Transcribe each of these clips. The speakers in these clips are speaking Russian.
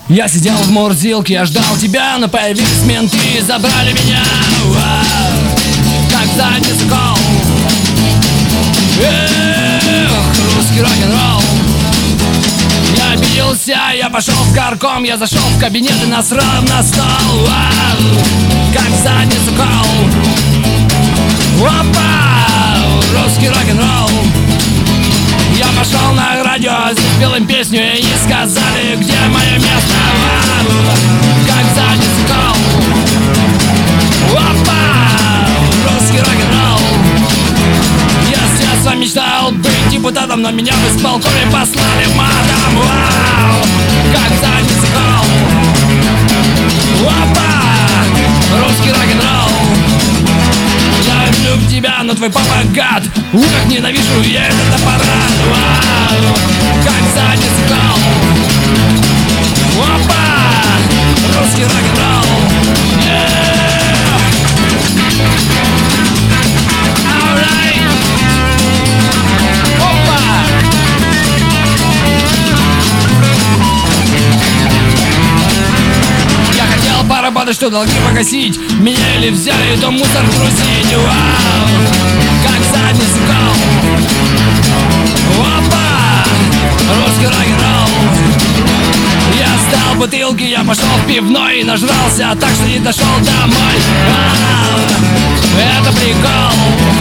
Я сидел в мурзилке, я ждал тебя, но появились менты и забрали меня. Как задницу кол. Эх, русский рок-н-ролл. Я обиделся, я пошел в горком, я зашел в кабинет и насрал на стол. Как задницу кол. Опа, русский рок-н-ролл. Я пошел на радио, спел им песню, и они сказали, где мое место. Как задницу кол. Опа, русский рок-н-ролл. Я с детства мечтал быть депутатом, но меня в исполкоме послали матом. Вау, как задницу кол. Опа, русский рок-н-ролл. Я люблю тебя, но твой папа гад. Как ненавижу я этот аппарат. Вау, как задницу кол. Опа, русский рок-н-ролл. Alright. Опа. Я хотел поработать, что долги погасить. Меня или взяли, то мусор грузить. Вау, как задницу кол. Опа, русский рок-н-ролл. Я сдал бутылки, я пошел в пивной и нажрался так, что не дошел домой. Это прикол.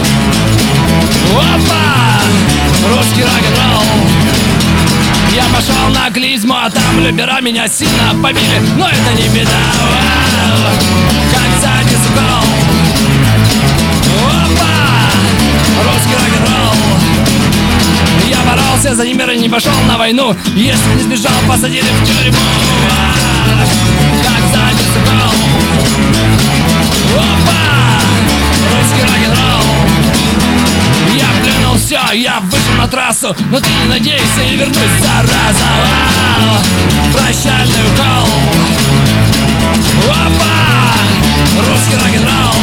Опа, русский рок-н-ролл. Я пошел на клизму, а там любера меня сильно побили. Но это не беда. Вау, как задницу кол. Опа, русский рок-н-ролл. Я боролся за мир и не пошел на войну. Если не сбежал, посадили в тюрьму. Как задницу кол. Опа, русский рок-н-ролл. Я плюнул все, я вышел на трассу. Но ты не надейся и вернусь, зараза. Прощальный укол. Опа, русский рок-н-ролл.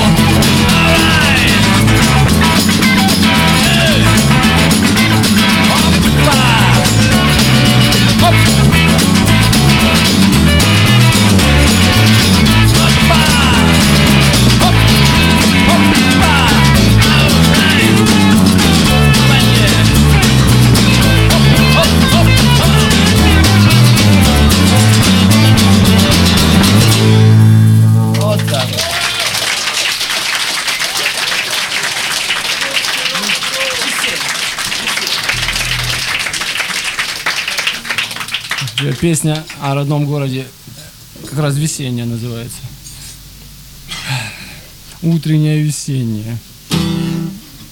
Песня о родном городе, как раз весенняя называется. Утренняя весенняя.